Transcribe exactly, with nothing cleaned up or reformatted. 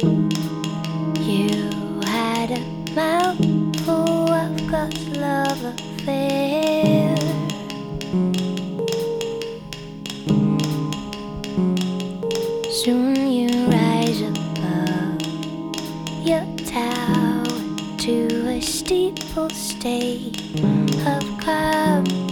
You had a mouthful of God's love affair. Soon you rise above your tower to a steeple state of cloud.